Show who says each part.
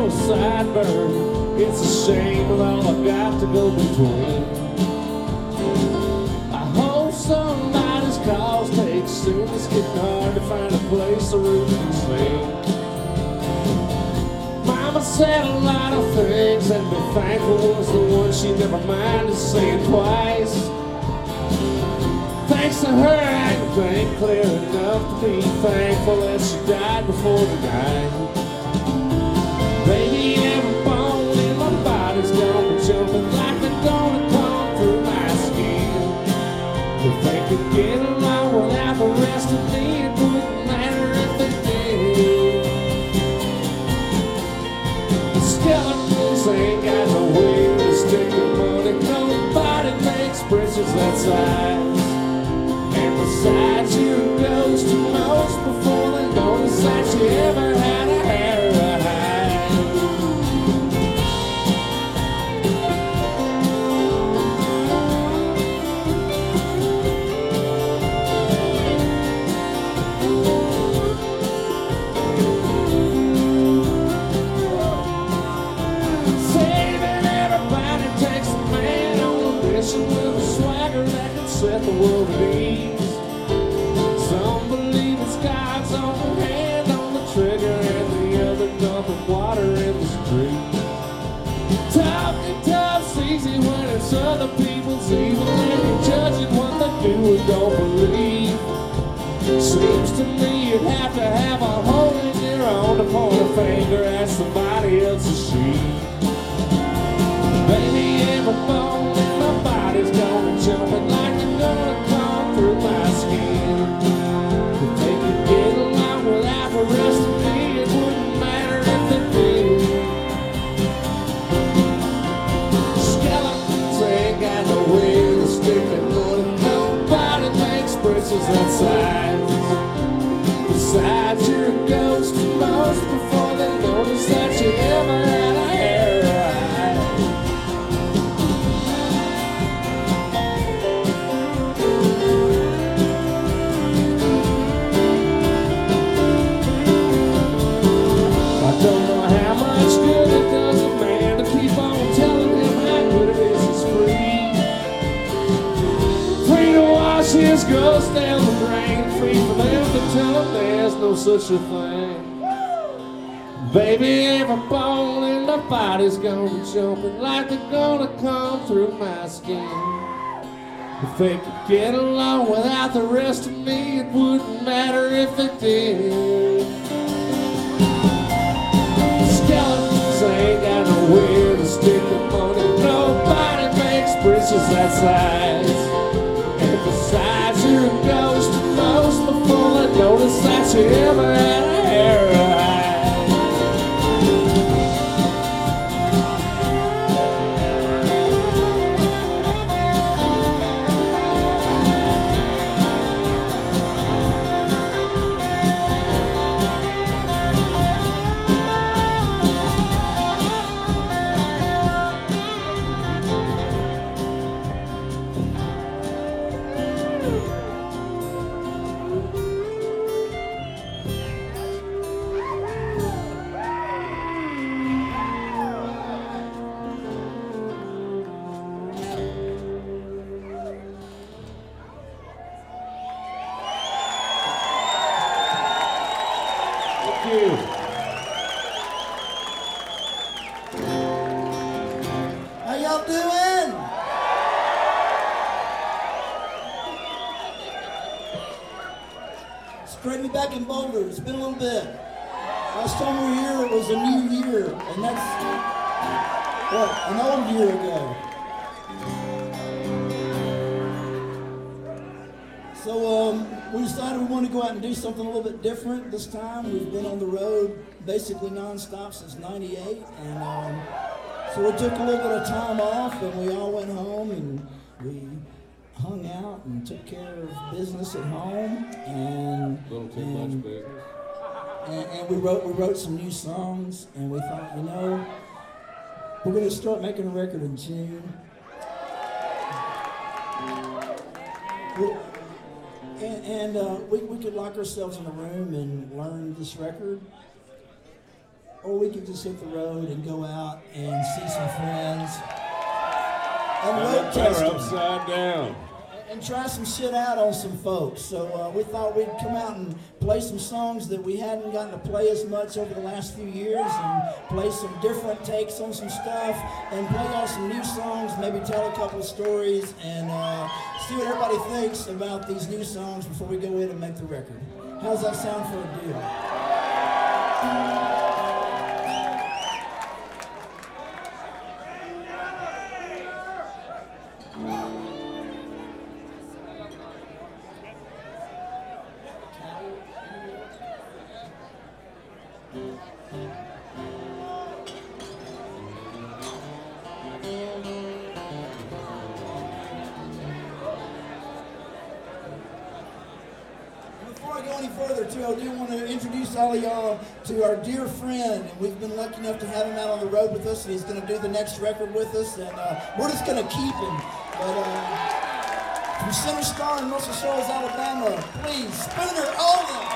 Speaker 1: a sideburn. It's a shame with all I've got to go between. I hope somebody's calls take soon. It's getting hard to find a place a roof can sing. Mama said a lot of things and be thankful was the one she never minded saying twice. Thanks to her I can think clear enough to be thankful that she died before tonight. Baby, every bone in my body's gonna jumping like they're gonna come through my skin. If they could get along without the rest of me, it wouldn't matter if they did. The skeletons ain't got no way to stick the money. Nobody makes bridges that size. And besides, you're a ghost to most before they notice that you ever had a hair to hide. Saving everybody takes a man on a mission with a swagger that can set the world at ease. Some believe it's God's own hand on the trigger and the other dumping water in the street. Talking tough's easy when it's other people's evil and you're judging what they do or don't believe. Seems to me you'd have to have a hole in your own to point a finger at somebody else's sheep. Baby, every bone in my body's gonna jumping like they're gonna come through my skin. If they could get along without the rest of me, it wouldn't matter if they did. Skeletons ain't got no way to stick their money. Nobody makes bridges that size. Besides, you're a ghost to most before they notice that you ever had a hair right. I don't know how much good it does a man to keep on telling him how good it is he's free. Free to wash his ghost down the drain. Free for them to tell him there's no such a thing. Baby, every bone in my body's gonna be jumping like they're gonna come through my skin. If they could get along without the rest of me, it wouldn't matter if they did. Skeletons ain't got nowhere to stick the money. Nobody makes bridges that size. And besides, you're a ghost to most before they notice that you ever had a hair right.
Speaker 2: How y'all doing? It's great to be back in Boulder. It's been a little bit. Last time we were here, it was a new year, and that's, what, an old year ago. So we decided we wanted to go out and do something a little bit different this time. We've been on the road basically nonstop since '98, and so we took a little bit of time off, and we all went home, and we hung out and took care of business at home, and
Speaker 1: A little too much business.
Speaker 2: And we wrote some new songs, and we thought, you know, we're going to start making a record in June. We could lock ourselves in a room and learn this record. or we can just hit the road and go out and see some friends and road test them.
Speaker 1: Upside down.
Speaker 2: And try some shit out on some folks. So we thought we'd come out and play some songs that we hadn't gotten to play as much over the last few years, and play some different takes on some stuff, and play on some new songs, maybe tell a couple of stories, and see what everybody thinks about these new songs before we go in and make the record. How's that sound for a deal? Before I go any further, too, I do want to introduce all of y'all to our dear friend, and we've been lucky enough to have him out on the road with us, and he's going to do the next record with us, and we're just going to keep him. But from Center Star in Muscle Shoals, Alabama, please, Spooner Oldham.